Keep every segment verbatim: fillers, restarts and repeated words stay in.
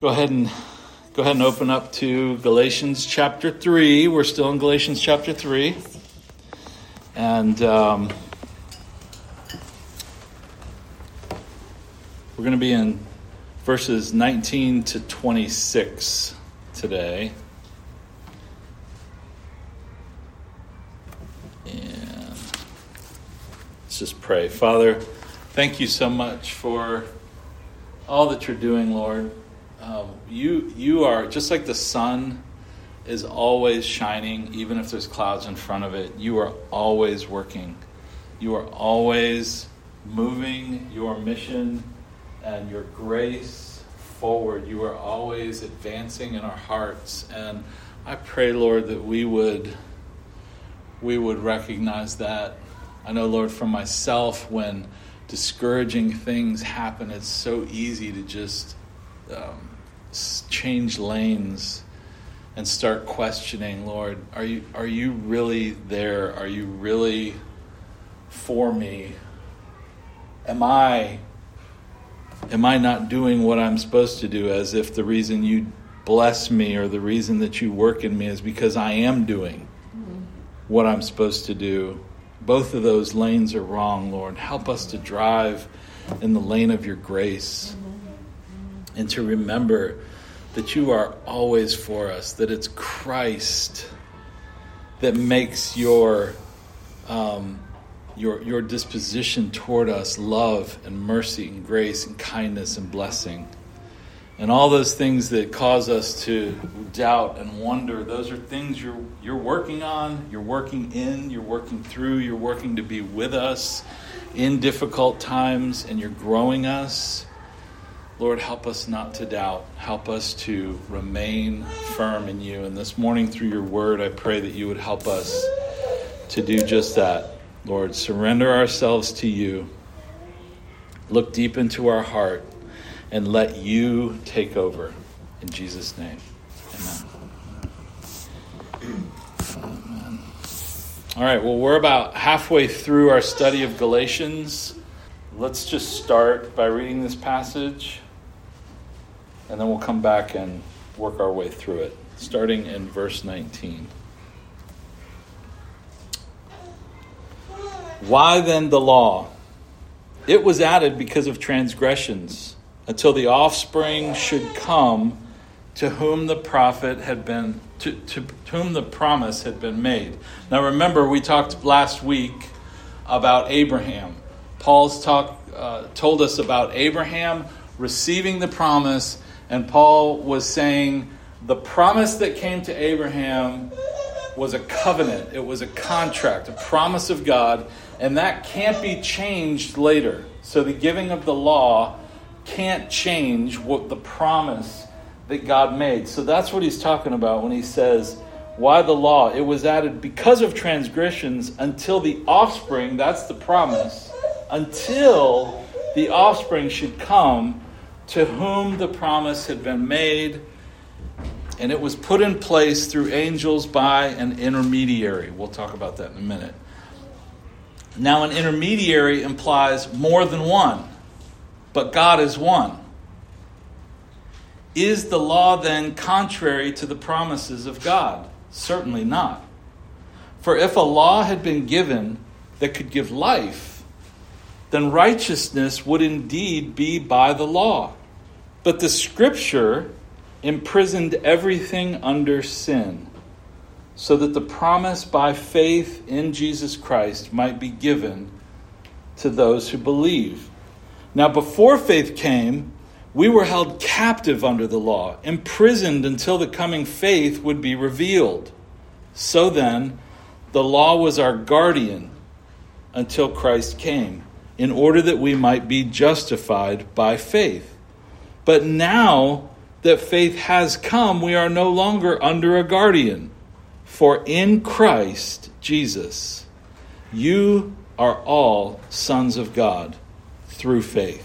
Go ahead and go ahead and open up to Galatians chapter three. We're still in Galatians chapter three, and um, we're going to be in verses nineteen to twenty-six today. And let's just pray. Father, thank you so much for all that you're doing, Lord. Um, you you are just like the sun is always shining, even if there's clouds in front of it. You are always working. You are always moving your mission and your grace forward. You are always advancing in our hearts. And I pray, Lord, that we would we would recognize that. I know, Lord, for myself, when discouraging things happen, it's so easy to just um, change lanes and start questioning, Lord, are you are you really there? Are you really for me? Am I am I not doing what I'm supposed to do, as if the reason you bless me or the reason that you work in me is because I am doing what I'm supposed to do? Both of those lanes are wrong, Lord. Help us to drive in the lane of your grace and to remember that you are always for us, that it's Christ that makes your um, your your disposition toward us love and mercy and grace and kindness and blessing. And all those things that cause us to doubt and wonder, those are things you're you're working on, you're working in, you're working through, you're working to be with us in difficult times, and you're growing us. Lord, help us not to doubt. Help us to remain firm in you. And this morning through your word, I pray that you would help us to do just that. Lord, surrender ourselves to you. Look deep into our heart and let you take over. In Jesus' name, amen. Amen. All right, well, we're about halfway through our study of Galatians. Let's just start by reading this passage, and then we'll come back and work our way through it, starting in verse nineteen. Why then the law? It was added because of transgressions, until the offspring should come to whom the prophet had been to, to, to whom the promise had been made. Now remember, we talked last week about Abraham. Paul's talk uh, told us about Abraham receiving the promise, and Paul was saying the promise that came to Abraham was a covenant. It was a contract, a promise of God, and that can't be changed later. So the giving of the law can't change what the promise that God made. So that's what he's talking about when he says, why the law? It was added because of transgressions until the offspring, that's the promise, until the offspring should come to whom the promise had been made, and it was put in place through angels by an intermediary. We'll talk about that in a minute. Now, an intermediary implies more than one, but God is one. Is the law then contrary to the promises of God? Certainly not. For if a law had been given that could give life, then righteousness would indeed be by the law. But the Scripture imprisoned everything under sin, so that the promise by faith in Jesus Christ might be given to those who believe. Now, before faith came, we were held captive under the law, imprisoned until the coming faith would be revealed. So then, the law was our guardian until Christ came, in order that we might be justified by faith. But now that faith has come, we are no longer under a guardian. For in Christ Jesus, you are all sons of God through faith.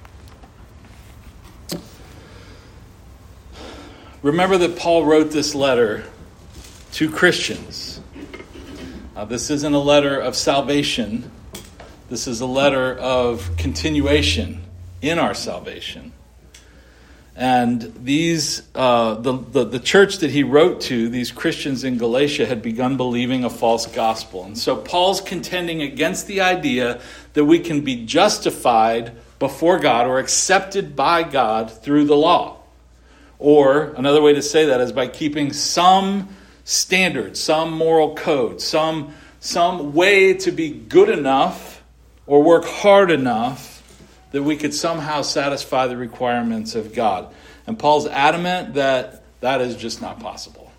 Remember that Paul wrote this letter to Christians. Uh, this isn't a letter of salvation. This is a letter of continuation in our salvation. And these, uh, the, the, the church that he wrote to, these Christians in Galatia, had begun believing a false gospel. And so Paul's contending against the idea that we can be justified before God or accepted by God through the law. Or another way to say that is by keeping some standard, some moral code, some, some way to be good enough or work hard enough that we could somehow satisfy the requirements of God. And Paul's adamant that that is just not possible.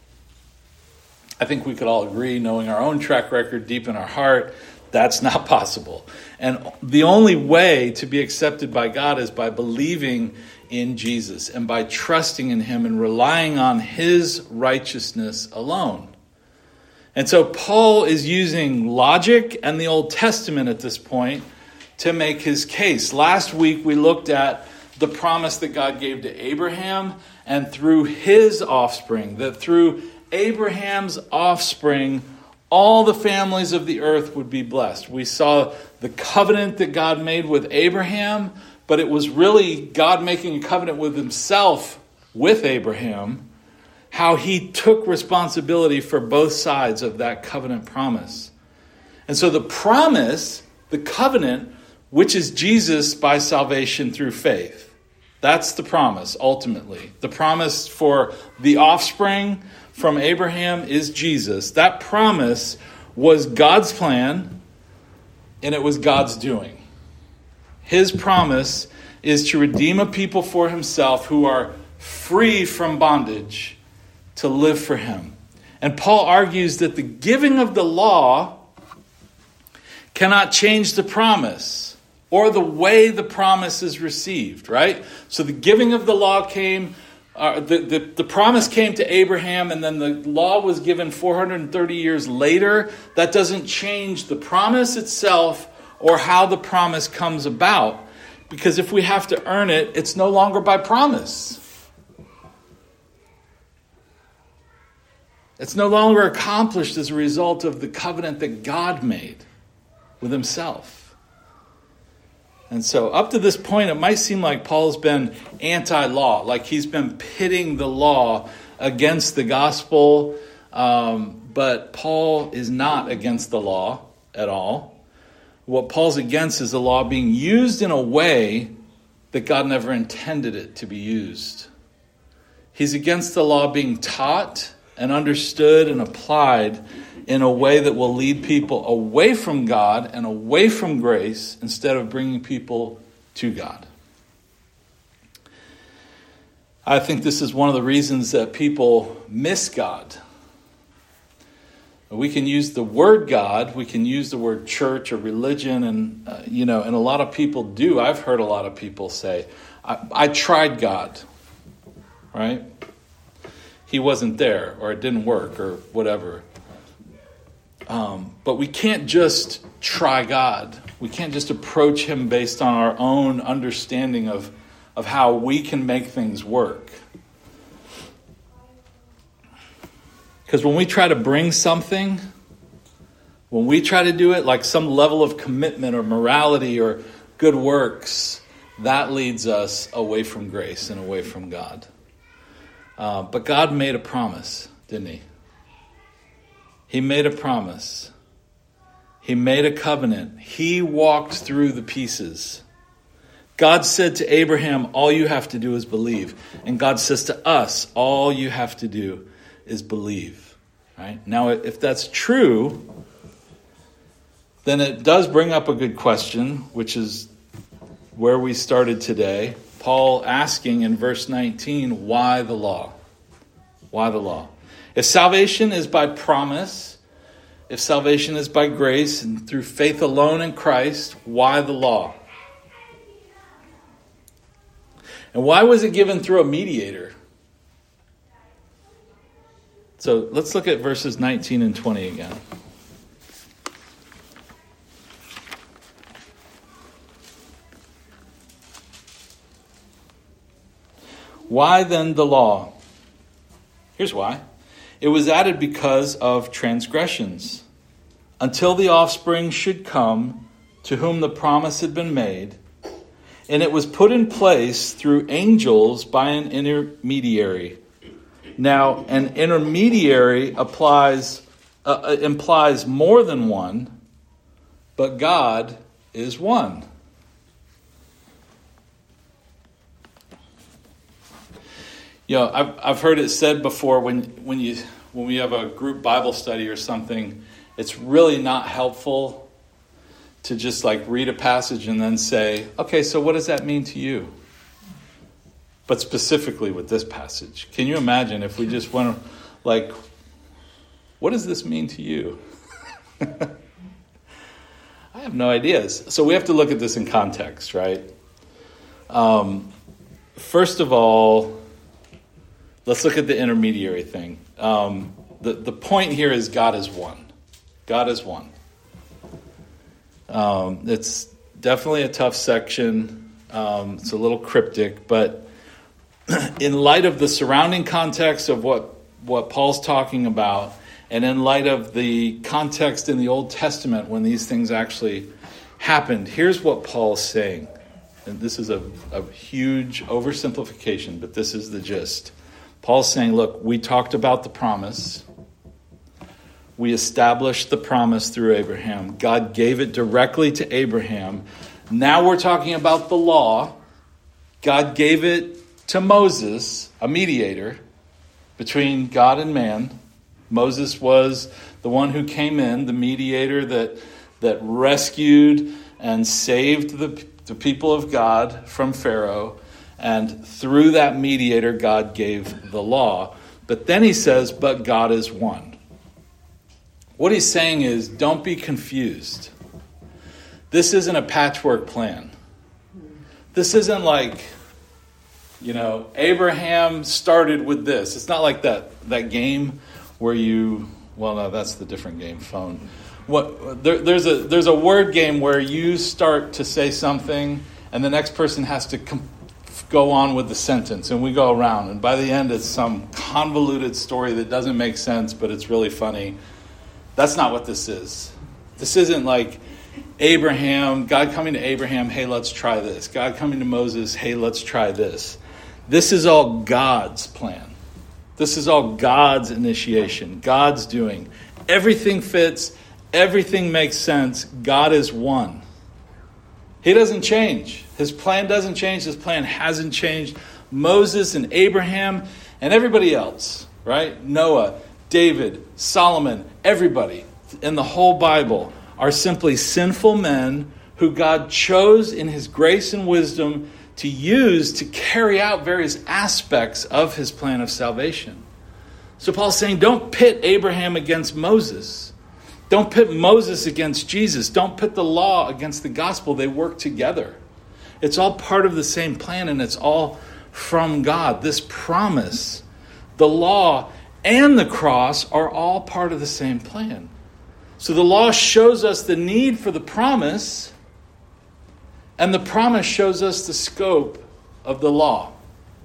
I think we could all agree, knowing our own track record deep in our heart, that's not possible. And the only way to be accepted by God is by believing in Jesus and by trusting in him and relying on his righteousness alone. And so Paul is using logic and the Old Testament at this point to make his case. Last week we looked at the promise that God gave to Abraham, and through his offspring, that through Abraham's offspring, all the families of the earth would be blessed. We saw the covenant that God made with Abraham, but it was really God making a covenant with himself with Abraham, how he took responsibility for both sides of that covenant promise. And so the promise, the covenant, which is Jesus by salvation through faith. That's the promise, ultimately. The promise for the offspring from Abraham is Jesus. That promise was God's plan, and it was God's doing. His promise is to redeem a people for himself who are free from bondage to live for him. And Paul argues that the giving of the law cannot change the promise or the way the promise is received, right? So the giving of the law came, uh, the, the, the promise came to Abraham, and then the law was given four hundred thirty years later. That doesn't change the promise itself or how the promise comes about. Because if we have to earn it, it's no longer by promise. It's no longer accomplished as a result of the covenant that God made with himself. And so up to this point, it might seem like Paul's been anti-law, like he's been pitting the law against the gospel. Um, but Paul is not against the law at all. What Paul's against is the law being used in a way that God never intended it to be used. He's against the law being taught and understood and applied in a way that will lead people away from God and away from grace instead of bringing people to God. I think this is one of the reasons that people miss God. We can use the word God, we can use the word church or religion, and uh, you know, and a lot of people do. I've heard a lot of people say, I, I tried God, right? He wasn't there, or it didn't work, or whatever. Um, but we can't just try God. We can't just approach him based on our own understanding of, of how we can make things work. Because when we try to bring something, when we try to do it like some level of commitment or morality or good works, that leads us away from grace and away from God. Uh, but God made a promise, didn't he? He made a promise. He made a covenant. He walked through the pieces. God said to Abraham, all you have to do is believe. And God says to us, all you have to do is believe. Right? Now, if that's true, then it does bring up a good question, which is where we started today. Paul asking in verse nineteen, why the law? Why the law? If salvation is by promise, if salvation is by grace and through faith alone in Christ, why the law? And why was it given through a mediator? So let's look at verses nineteen and twenty again. Why then the law? Here's why. It was added because of transgressions, until the offspring should come to whom the promise had been made. and it was put in place through angels by an intermediary. Now, an intermediary applies uh, implies more than one, but God is one. You know, I've I've heard it said before when when you when we have a group Bible study or something, it's really not helpful to just like read a passage and then say, okay, so what does that mean to you? But specifically with this passage, can you imagine if we just went like, what does this mean to you? I have no ideas. So we have to look at this in context, right? Um, first of all, let's look at the intermediary thing. Um, the, the point here is God is one. God is one. Um, it's definitely a tough section. Um, it's a little cryptic, but in light of the surrounding context of what, what Paul's talking about, and in light of the context in the Old Testament when these things actually happened, here's what Paul's saying. And this is a, a huge oversimplification, but this is the gist. Paul's saying, look, we talked about the promise. We established the promise through Abraham. God gave it directly to Abraham. Now we're talking about the law. God gave it to Moses, a mediator between God and man. Moses was the one who came in, the mediator that that rescued and saved the, the people of God from Pharaoh. And through that mediator, God gave the law. But then he says, but God is one. What he's saying is, don't be confused. This isn't a patchwork plan. This isn't like, you know, Abraham started with this. It's not like that, that game where you, well, no, that's the different game, phone. What there, there's a there's a word game where you start to say something and the next person has to com- go on with the sentence, and we go around, and by the end it's some convoluted story that doesn't make sense, but it's really funny. That's not what this is. This isn't like Abraham, God coming to Abraham, hey, let's try this. God coming to Moses, hey, let's try this. This is all God's plan. This is all God's initiation, God's doing. Everything fits. Everything makes sense. God is one. He doesn't change. His plan doesn't change. His plan hasn't changed. Moses and Abraham and everybody else, right? Noah, David, Solomon, everybody in the whole Bible are simply sinful men who God chose in his grace and wisdom to use to carry out various aspects of his plan of salvation. So Paul's saying, don't pit Abraham against Moses. Don't pit Moses against Jesus. Don't pit the law against the gospel. They work together. It's all part of the same plan, and it's all from God. This promise, the law, and the cross are all part of the same plan. So the law shows us the need for the promise, and the promise shows us the scope of the law.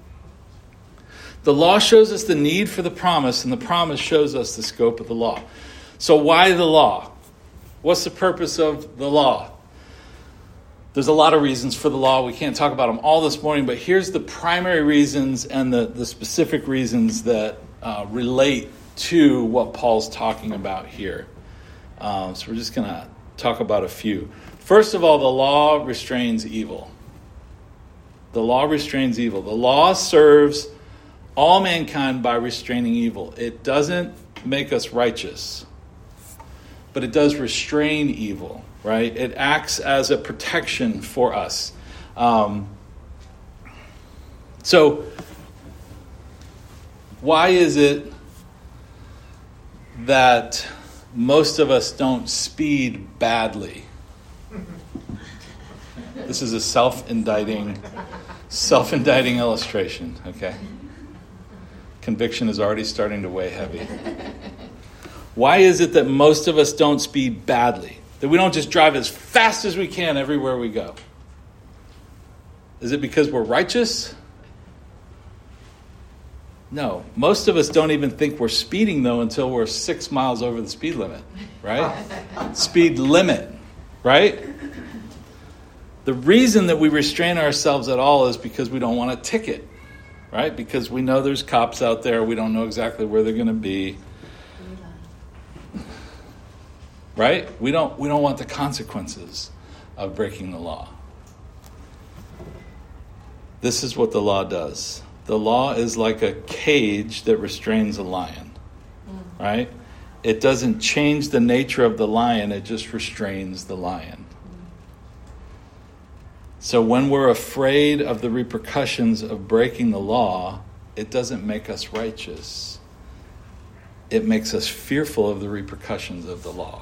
The law shows us the need for the promise, and the promise shows us the scope of the law. So why the law? What's the purpose of the law? There's a lot of reasons for the law. We can't talk about them all this morning, but here's the primary reasons and the, the specific reasons that uh, relate to what Paul's talking about here. Um, so we're just going to talk about a few. First of all, the law restrains evil. The law restrains evil. The law serves all mankind by restraining evil. It doesn't make us righteous, but it does restrain evil, right? It acts as a protection for us. Um, so, why is it that most of us don't speed badly? This is a self-indicting, self-indicting illustration, okay? Conviction is already starting to weigh heavy. Why is it that most of us don't speed badly? That we don't just drive as fast as we can everywhere we go? Is it because we're righteous? No. Most of us don't even think we're speeding, though, until we're six miles over the speed limit, right? Speed limit, right? The reason that we restrain ourselves at all is because we don't want a ticket, right? Because we know there's cops out there. We don't know exactly where they're going to be. Right? We don't we don't want the consequences of breaking the law. This is what the law does. The law is like a cage that restrains a lion. Right? It doesn't change the nature of the lion, it just restrains the lion. So when we're afraid of the repercussions of breaking the law, it doesn't make us righteous. It makes us fearful of the repercussions of the law.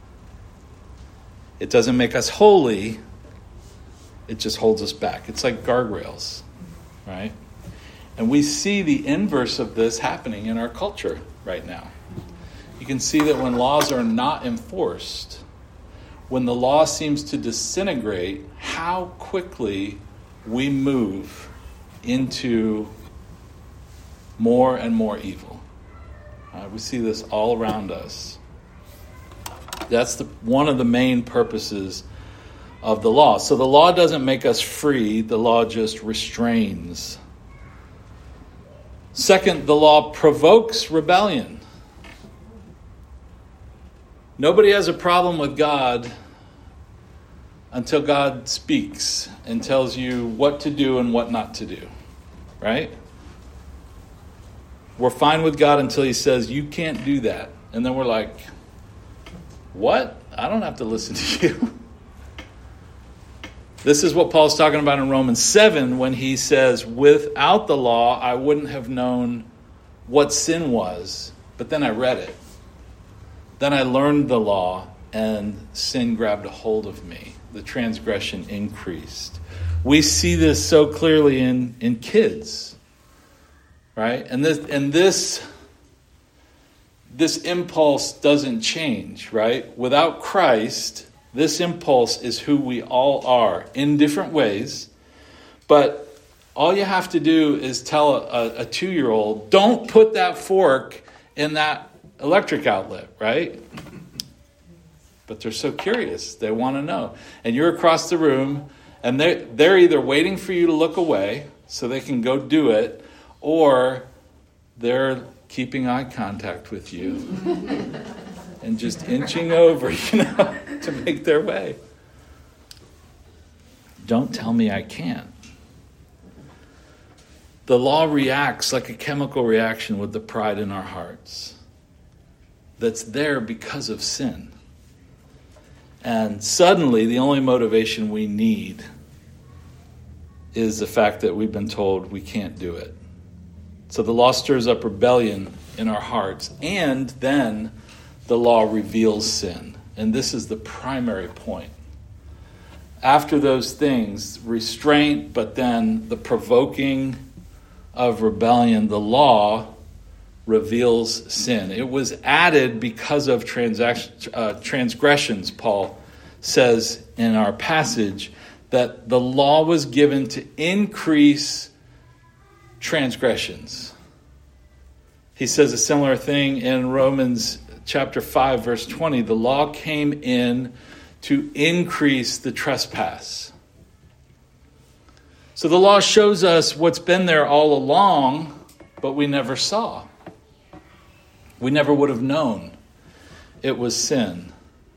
It doesn't make us holy. It just holds us back. It's like guardrails, right? And we see the inverse of this happening in our culture right now. You can see that when laws are not enforced, when the law seems to disintegrate, how quickly we move into more and more evil. Uh, we see this all around us. That's the one of the main purposes of the law. So the law doesn't make us free. The law just restrains. Second, the law provokes rebellion. Nobody has a problem with God until God speaks and tells you what to do and what not to do, right? We're fine with God until he says, you can't do that. And then we're like, what? I don't have to listen to you. This is what Paul's talking about in Romans seven when he says, without the law, I wouldn't have known what sin was. But then I read it. Then I learned the law and sin grabbed a hold of me. The transgression increased. We see this so clearly in, in kids, right? And this and this this impulse doesn't change, right? Without Christ, this impulse is who we all are in different ways. But all you have to do is tell a, a two-year-old, don't put that fork in that electric outlet, right? But they're so curious. They want to know. And you're across the room, and they're, they're either waiting for you to look away so they can go do it, or they're keeping eye contact with you and just inching over, you know, to make their way. Don't tell me I can't. The law reacts like a chemical reaction with the pride in our hearts that's there because of sin. And suddenly, the only motivation we need is the fact that we've been told we can't do it. So the law stirs up rebellion in our hearts, and then the law reveals sin. And this is the primary point. After those things, restraint, but then the provoking of rebellion, the law reveals sin. It was added because of transact- uh, transgressions, Paul says in our passage, that the law was given to increase transgressions. He says a similar thing in Romans chapter five, verse twenty. The law came in to increase the trespass. So the law shows us what's been there all along, but we never saw. We never would have known it was sin.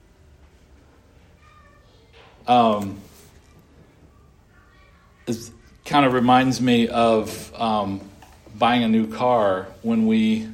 Um, it kind of reminds me of um, buying a new car. When we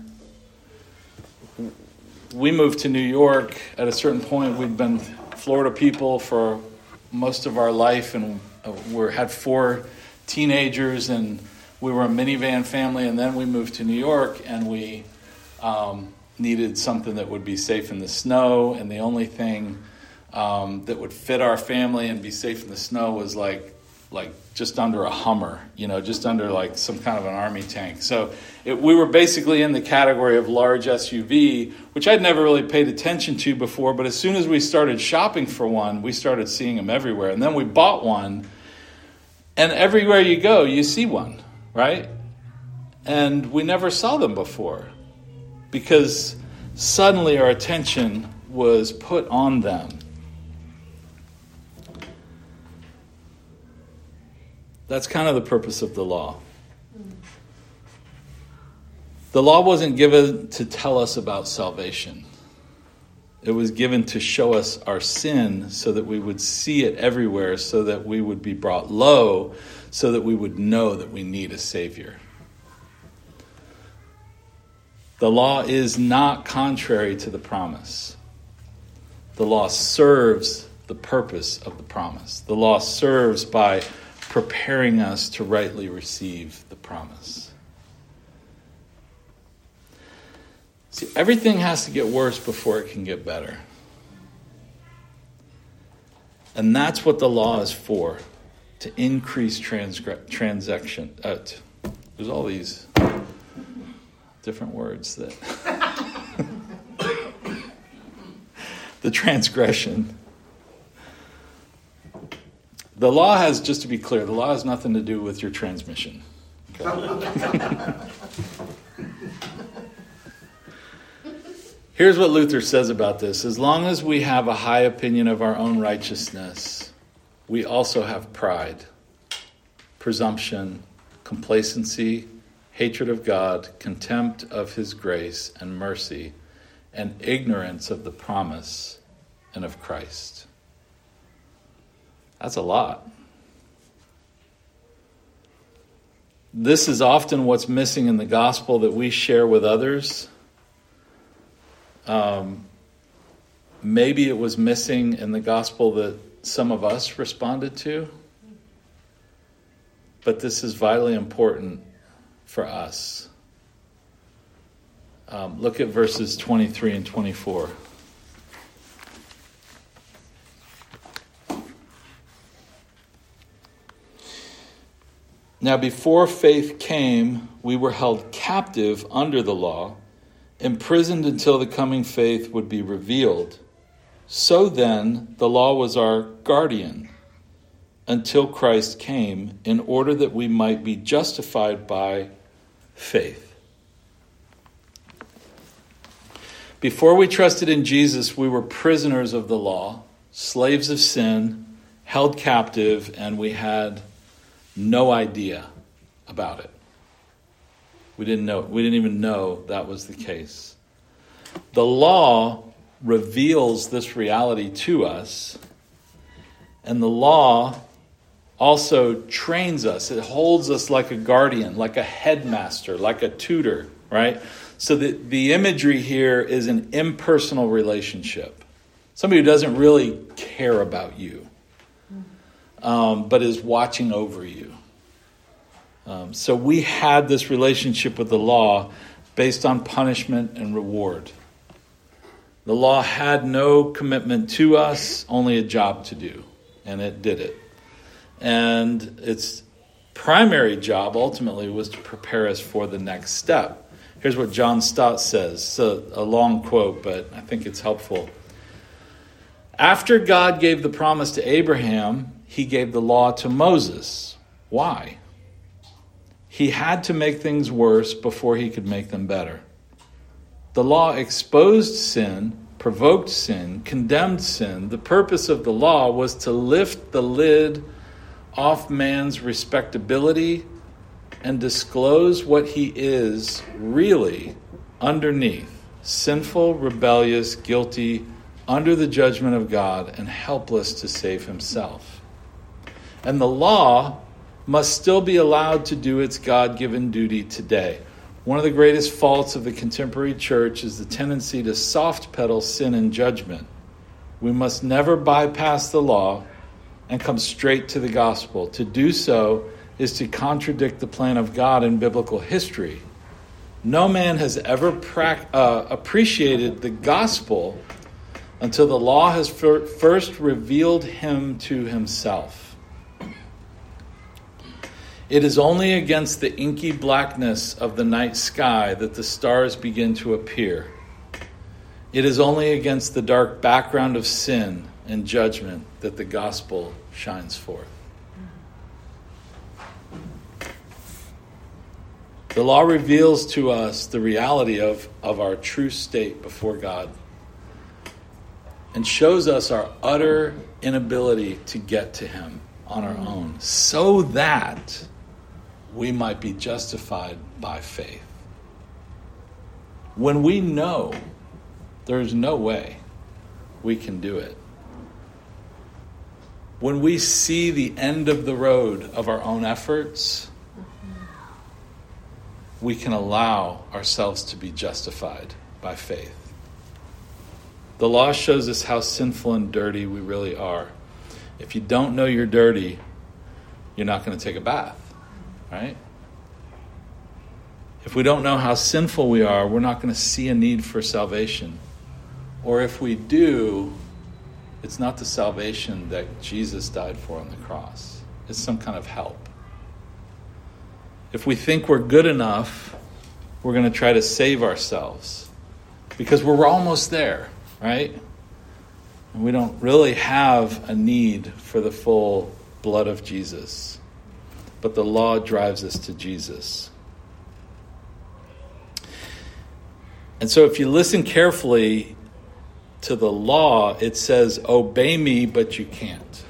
we moved to New York, at a certain point, we'd been Florida people for most of our life, and we had four teenagers, and we were a minivan family, and then we moved to New York, and we um, needed something that would be safe in the snow, and the only thing um, that would fit our family and be safe in the snow was like like just under a Hummer, you know, just under like some kind of an army tank. So it, we were basically in the category of large S U V, which I'd never really paid attention to before, but as soon as we started shopping for one, we started seeing them everywhere. And then we bought one, and everywhere you go, you see one, right? And we never saw them before because suddenly our attention was put on them. That's kind of the purpose of the law. The law wasn't given to tell us about salvation. It was given to show us our sin so that we would see it everywhere, so that we would be brought low, so that we would know that we need a Savior. The law is not contrary to the promise. The law serves the purpose of the promise. The law serves by preparing us to rightly receive the promise. See, everything has to get worse before it can get better. And that's what the law is for, to increase transgre- transaction. Uh, t- there's all these different words that... the transgression. The law has, just to be clear, the law has nothing to do with your transmission. Okay? Here's what Luther says about this. As long as we have a high opinion of our own righteousness, we also have pride, presumption, complacency, hatred of God, contempt of his grace and mercy, and ignorance of the promise and of Christ. That's a lot. This is often what's missing in the gospel that we share with others. Um, maybe it was missing in the gospel that some of us responded to. But this is vitally important for us. Um, look at verses twenty-three and twenty-four. Now before faith came, we were held captive under the law, imprisoned until the coming faith would be revealed. So then, the law was our guardian until Christ came, in order that we might be justified by faith. Before we trusted in Jesus, we were prisoners of the law, slaves of sin, held captive, and we had no idea about it. We didn't know. We didn't even know that was the case. The law reveals this reality to us, and the law also trains us. It holds us like a guardian, like a headmaster, like a tutor, right? So the, the imagery here is an impersonal relationship. Somebody who doesn't really care about you, um, but is watching over you. Um, so we had this relationship with the law based on punishment and reward. The law had no commitment to us, only a job to do, and it did it. And its primary job ultimately was to prepare us for the next step. Here's what John Stott says. It's a, a long quote, but I think it's helpful. After God gave the promise to Abraham, he gave the law to Moses. Why? He had to make things worse before he could make them better. The law exposed sin, provoked sin, condemned sin. The purpose of the law was to lift the lid off man's respectability and disclose what he is really underneath: sinful, rebellious, guilty, under the judgment of God, and helpless to save himself. And the law must still be allowed to do its God-given duty today. One of the greatest faults of the contemporary church is the tendency to soft-pedal sin and judgment. We must never bypass the law and come straight to the gospel. To do so is to contradict the plan of God in biblical history. No man has ever pra- uh, appreciated the gospel until the law has fir- first revealed him to himself. It is only against the inky blackness of the night sky that the stars begin to appear. It is only against the dark background of sin and judgment that the gospel shines forth. The law reveals to us the reality of, of our true state before God and shows us our utter inability to get to him on our own, so that we might be justified by faith. When we know there's no way we can do it, when we see the end of the road of our own efforts, we can allow ourselves to be justified by faith. The law shows us how sinful and dirty we really are. If you don't know you're dirty, you're not going to take a bath, right? If we don't know how sinful we are, we're not going to see a need for salvation. Or if we do, it's not the salvation that Jesus died for on the cross. It's some kind of help. If we think we're good enough, we're going to try to save ourselves because we're almost there, right? And we don't really have a need for the full blood of Jesus. But the law drives us to Jesus. And so if you listen carefully to the law, it says, obey me, but you can't.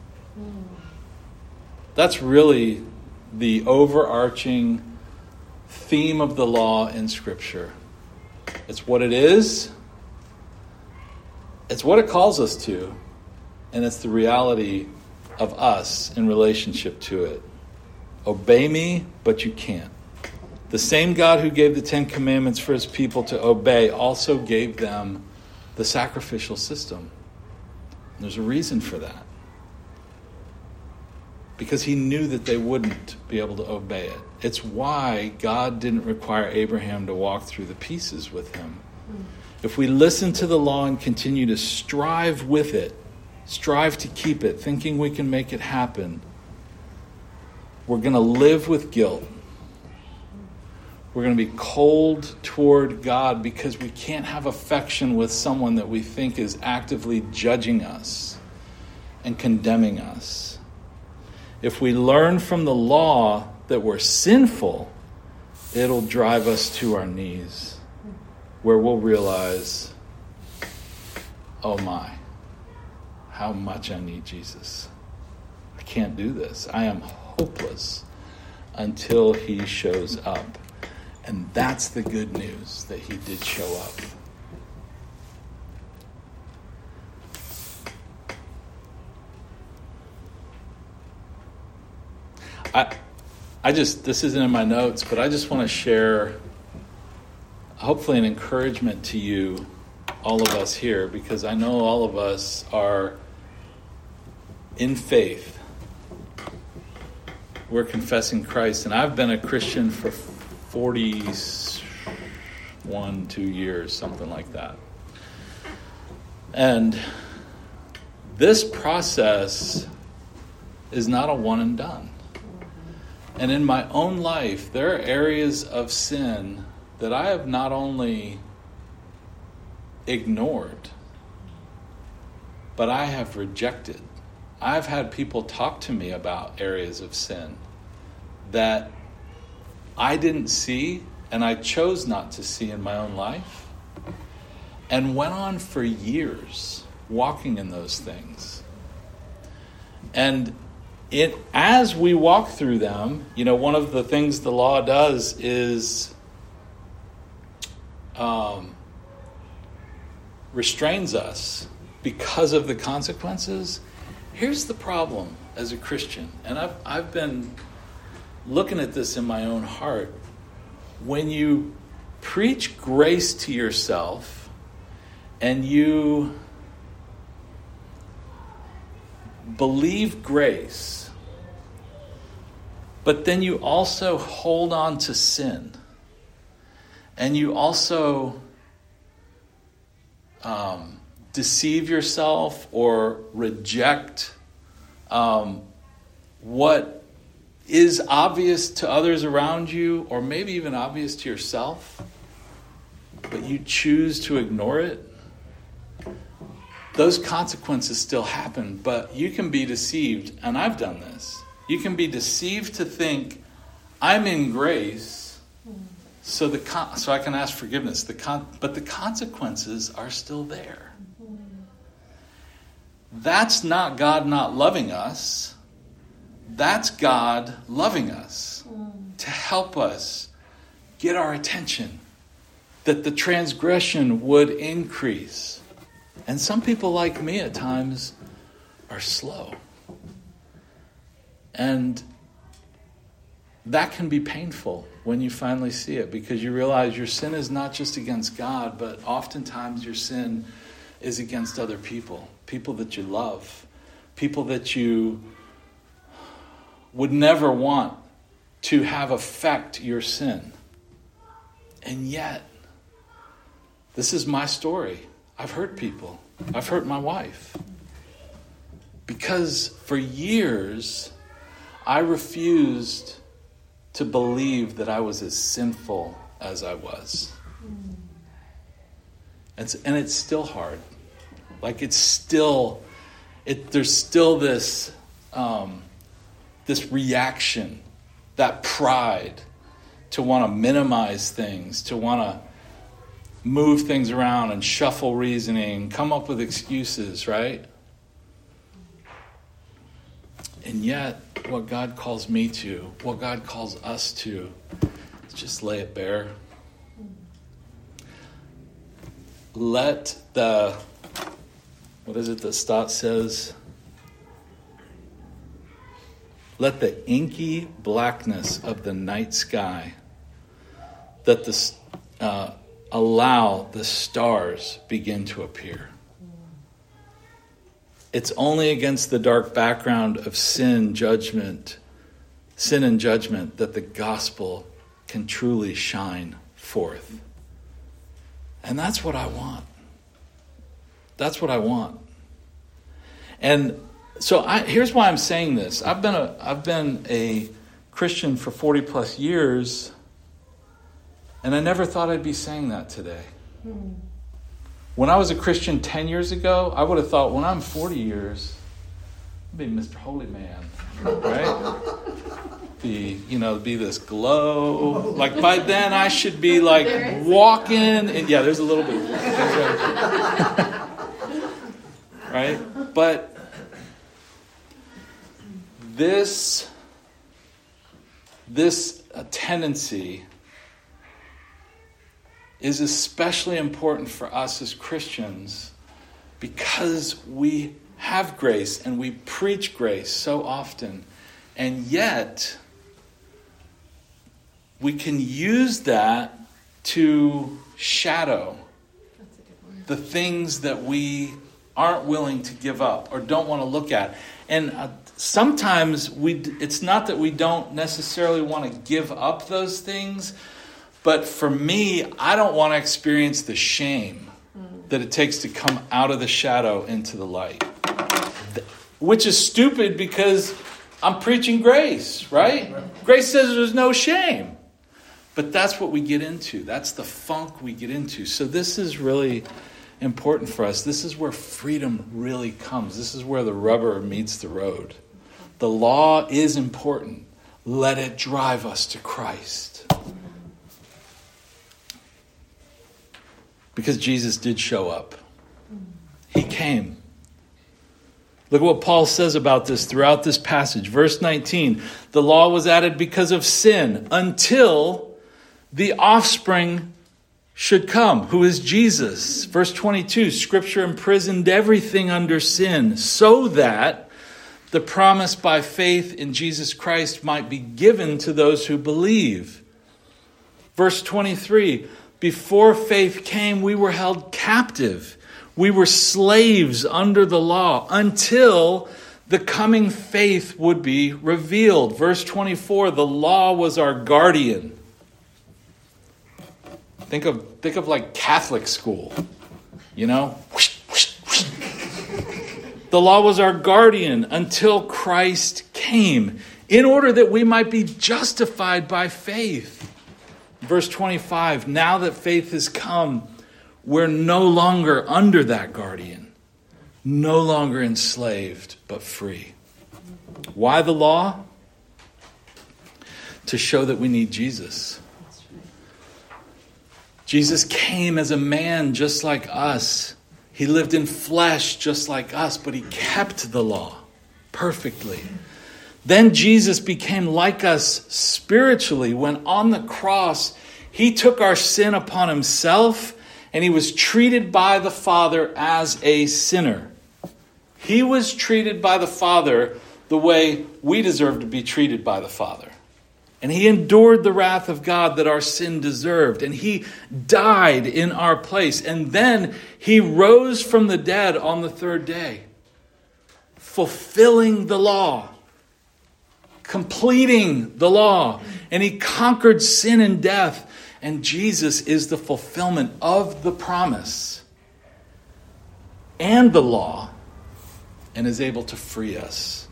That's really the overarching theme of the law in Scripture. It's what it is. It's what it calls us to. And it's the reality of us in relationship to it. Obey me, but you can't. The same God who gave the Ten Commandments for his people to obey also gave them the sacrificial system. And there's a reason for that. Because he knew that they wouldn't be able to obey it. It's why God didn't require Abraham to walk through the pieces with him. If we listen to the law and continue to strive with it, strive to keep it, thinking we can make it happen, we're going to live with guilt. We're going to be cold toward God because we can't have affection with someone that we think is actively judging us and condemning us. If we learn from the law that we're sinful, it'll drive us to our knees, where we'll realize, oh my, how much I need Jesus. I can't do this. I am hopeless until he shows up. And that's the good news, that he did show up. I I just, this isn't in my notes, but I just want to share hopefully an encouragement to you, all of us here, because I know all of us are in faith. We're confessing Christ, and I've been a Christian for forty-one, two years, something like that. And this process is not a one and done. And in my own life, there are areas of sin that I have not only ignored, but I have rejected. I've had people talk to me about areas of sin that I didn't see, and I chose not to see in my own life, and went on for years walking in those things. And it, as we walk through them, you know, one of the things the law does is um, restrains us because of the consequences. Here's the problem as a Christian, and I've I've been looking at this in my own heart. When you preach grace to yourself and you believe grace, but then you also hold on to sin, and you also um, deceive yourself or reject um, what is obvious to others around you, or maybe even obvious to yourself, but you choose to ignore it, those consequences still happen. But you can be deceived, and I've done this. You can be deceived to think, I'm in grace, so the con- so I can ask forgiveness. The con- but the consequences are still there. That's not God not loving us. that's God loving us to help us get our attention, that the transgression would increase. And some people like me at times are slow. And that can be painful when you finally see it, because you realize your sin is not just against God, but oftentimes your sin is against other people, people that you love, people that you would never want to have affect your sin. And yet, this is my story. I've hurt people. I've hurt my wife. Because for years, I refused to believe that I was as sinful as I was. It's, and it's still hard. Like it's still, it, there's still this, um, this reaction, that pride to want to minimize things, to want to move things around and shuffle reasoning, come up with excuses, right? And yet, what God calls me to, what God calls us to, is just lay it bare. Let the, what is it that Stott says? Let the inky blackness of the night sky, that the, uh, allow the stars begin to appear. It's only against the dark background of sin, judgment, sin and judgment that the gospel can truly shine forth. And that's what I want. That's what I want. And so I, here's why I'm saying this. I've been a I've been a Christian for forty plus years, and I never thought I'd be saying that today. Hmm. When I was a Christian ten years ago, I would have thought, when I'm forty years, I'll be Mister Holy Man, right? Be, you know, be this glow. Like by then I should be like walking. And yeah, there's a little bit. Right? But this, this tendency is especially important for us as Christians because we have grace and we preach grace so often. And yet, we can use that to shadow the things that we aren't willing to give up or don't want to look at. And uh, sometimes we it's not that we don't necessarily want to give up those things, but for me, I don't want to experience the shame mm. that it takes to come out of the shadow into the light. Which is stupid because I'm preaching grace, right? right? Grace says there's no shame. But that's what we get into. That's the funk we get into. So this is really important for us. This is where freedom really comes. This is where the rubber meets the road. The law is important. Let it drive us to Christ. Because Jesus did show up. He came. Look at what Paul says about this throughout this passage. Verse nineteen, the law was added because of sin until the offspring should come, who is Jesus. Verse twenty-two, Scripture imprisoned everything under sin so that the promise by faith in Jesus Christ might be given to those who believe. Verse twenty-three, before faith came, we were held captive. We were slaves under the law until the coming faith would be revealed. Verse twenty-four, the law was our guardian. Think of think of like Catholic school, you know? The law was our guardian until Christ came, in order that we might be justified by faith. Verse twenty-five, now that faith has come, we're no longer under that guardian, no longer enslaved, but free. Why the law? To show that we need Jesus. Jesus came as a man just like us. He lived in flesh just like us, but he kept the law perfectly. Then Jesus became like us spiritually when on the cross he took our sin upon himself and he was treated by the Father as a sinner. He was treated by the Father the way we deserve to be treated by the Father. And he endured the wrath of God that our sin deserved. And he died in our place. And then he rose from the dead on the third day, fulfilling the law, completing the law. And he conquered sin and death. And Jesus is the fulfillment of the promise and the law and is able to free us.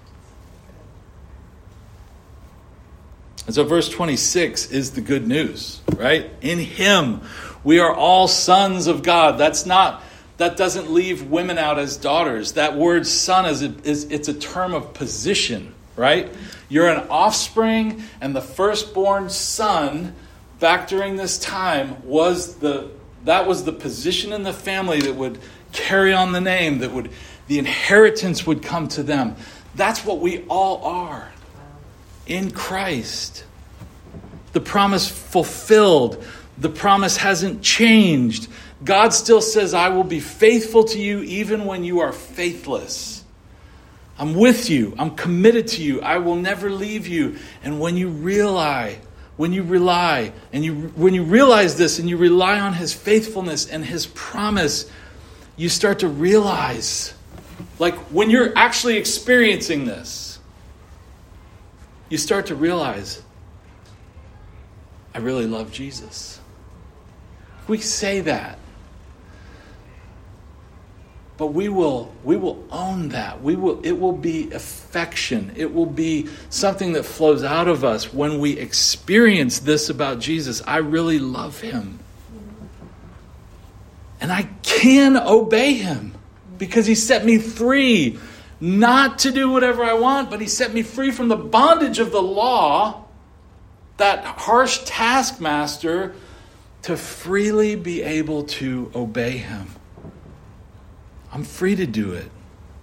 And so verse twenty-six is the good news, right? In him, we are all sons of God. That's not, that doesn't leave women out as daughters. That word son is, a, is it's a term of position, right? You're an offspring, and the firstborn son back during this time was the, that was the position in the family that would carry on the name, that would, the inheritance would come to them. That's what we all are. In Christ. The promise fulfilled. The promise hasn't changed. God still says, I will be faithful to you even when you are faithless. I'm with you. I'm committed to you. I will never leave you. And when you realize, when you rely, and you when you realize this and you rely on his faithfulness and his promise, you start to realize, like when you're actually experiencing this, you start to realize, I really love Jesus. We say that. But we will we will own that. We will it will be affection. It will be something that flows out of us when we experience this about Jesus. I really love him. And I can obey him because he set me free. Not to do whatever I want, but he set me free from the bondage of the law, that harsh taskmaster, to freely be able to obey him. I'm free to do it.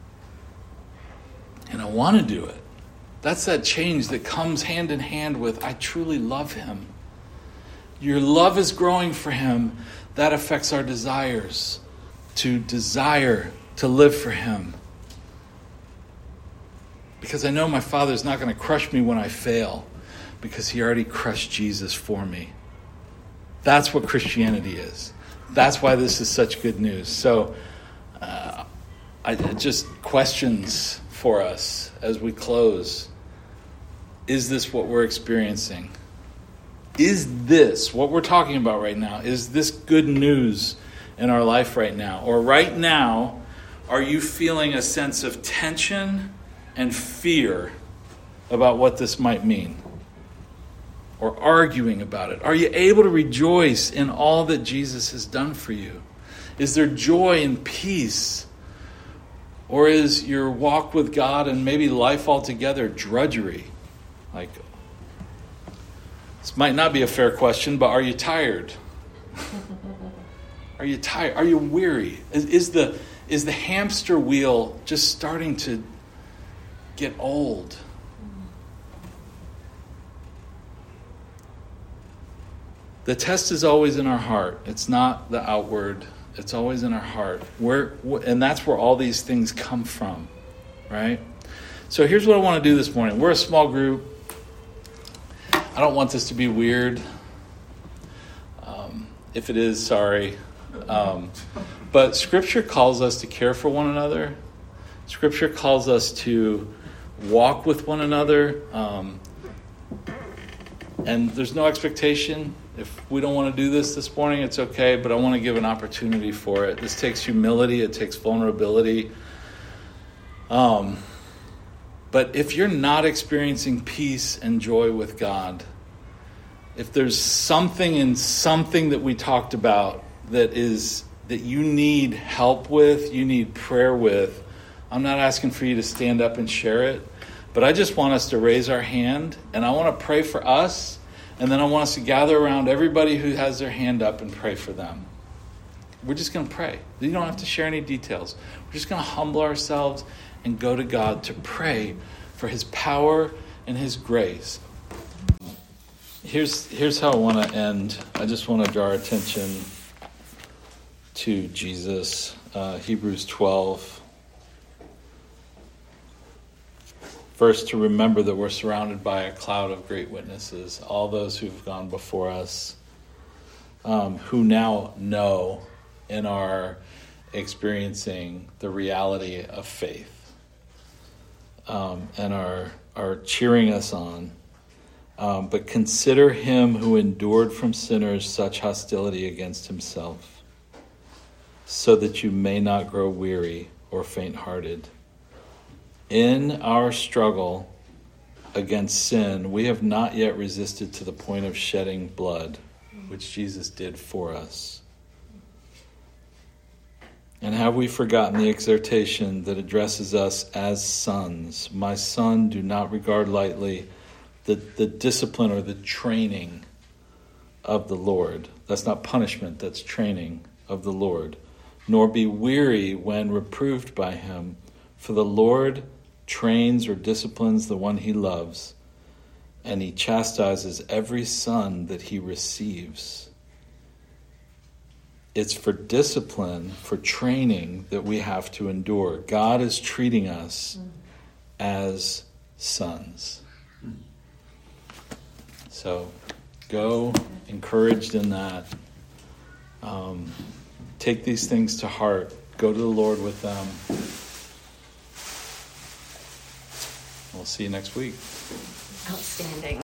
And I want to do it. That's that change that comes hand in hand with, I truly love him. Your love is growing for him. That affects our desires to desire to live for him. Because I know my Father's not going to crush me when I fail, because he already crushed Jesus for me. That's what Christianity is. That's why this is such good news. So, uh, I just questions for us as we close. Is this what we're experiencing? Is this, what we're talking about right now, is this good news in our life right now? Or right now, are you feeling a sense of tension and fear about what this might mean? Or arguing about it? Are you able to rejoice in all that Jesus has done for you? Is there joy and peace? Or is your walk with God and maybe life altogether drudgery? Like, this might not be a fair question, but are you tired? Are you tired? Are you weary? Is, is the is the hamster wheel just starting to get old? The test is always in our heart. It's not the outward. It's always in our heart. Where, and that's where all these things come from, right? So here's what I want to do this morning. We're a small group. I don't want this to be weird. Um, if it is, sorry. Um, but Scripture calls us to care for one another. Scripture calls us to walk with one another. Um, and there's no expectation. If we don't want to do this this morning, it's okay, but I want to give an opportunity for it. This takes humility. It takes vulnerability. Um, but if you're not experiencing peace and joy with God, if there's something in something that we talked about that is that you need help with, you need prayer with, I'm not asking for you to stand up and share it, but I just want us to raise our hand, and I want to pray for us. And then I want us to gather around everybody who has their hand up and pray for them. We're just going to pray. You don't have to share any details. We're just going to humble ourselves and go to God to pray for his power and his grace. Here's, here's how I want to end. I just want to draw our attention to Jesus. Uh, Hebrews twelve. First, to remember that we're surrounded by a cloud of great witnesses, all those who've gone before us, um, who now know and are experiencing the reality of faith, um, and are are cheering us on. Um, but consider him who endured from sinners such hostility against himself, so that you may not grow weary or faint-hearted. In our struggle against sin, we have not yet resisted to the point of shedding blood, which Jesus did for us. And have we forgotten the exhortation that addresses us as sons? My son, do not regard lightly the, the discipline or the training of the Lord. That's not punishment, that's training of the Lord. Nor be weary when reproved by him, for the Lord trains or disciplines the one he loves, and he chastises every son that he receives. It's for discipline, for training, that we have to endure. God is treating us as sons. So go encouraged in that. Um, take these things to heart. Go to the Lord with them. We'll see you next week. Outstanding.